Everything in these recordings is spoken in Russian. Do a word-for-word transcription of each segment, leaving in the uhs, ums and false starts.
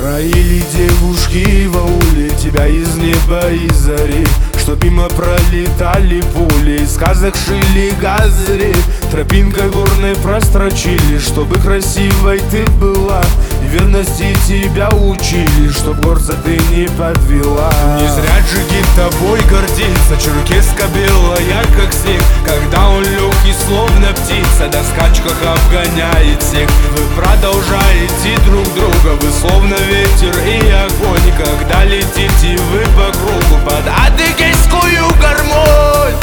Строили девушки в ауле тебя из неба и зари, чтоб мимо пролетали пули, из сказок шили газыри, тропинкой горной прострочили, чтобы красивой ты была, и верности тебя учили, чтоб горца ты не подвела. Не зря джигит тобой гордится, черкеска белая как снег, когда он легкий словно птица, на скачках обгоняет всех. Вы продолжаете друг друга, вы словно ветер и огонь, когда летите вы по кругу под адыгейскую гармонь.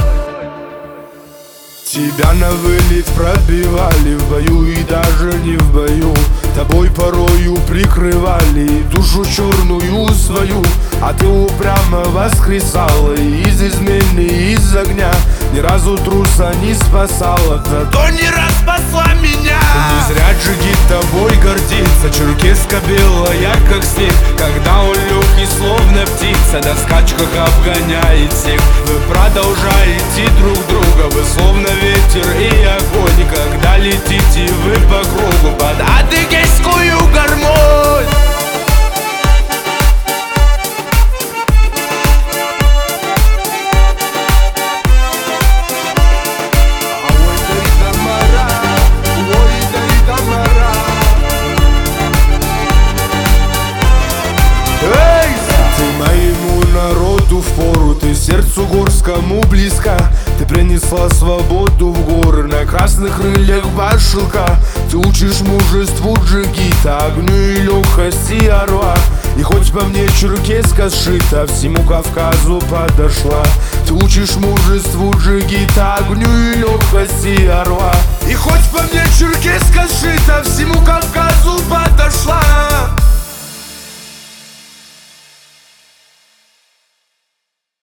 Тебя на вылет пробивали в бою и даже не в бою, тобой порою прикрывали душу черную свою, а ты упрямо воскресала из измены, из огня, ни разу труса не спасала, зато не раз спасла меня. Не зря джигит тобой гордится, черкеска белая как снег, когда он легкий словно птица, на скачках обгоняет всех. Вы продолжаете друг друга, вы словно ветер и огонь, когда летите вы по кругу под адыгейскую гармонь. Впору ты сердцу горскому близка, ты принесла свободу в горы, на красных крыльях башилка. Ты учишь мужеству джигита, огню и легкости орла, и хоть по мне черкеска сшита, всему Кавказу подошла. Ты учишь мужеству джигита, огню и легкости орла, и хоть по мне черкеска сшита, всему Кавказу подошла.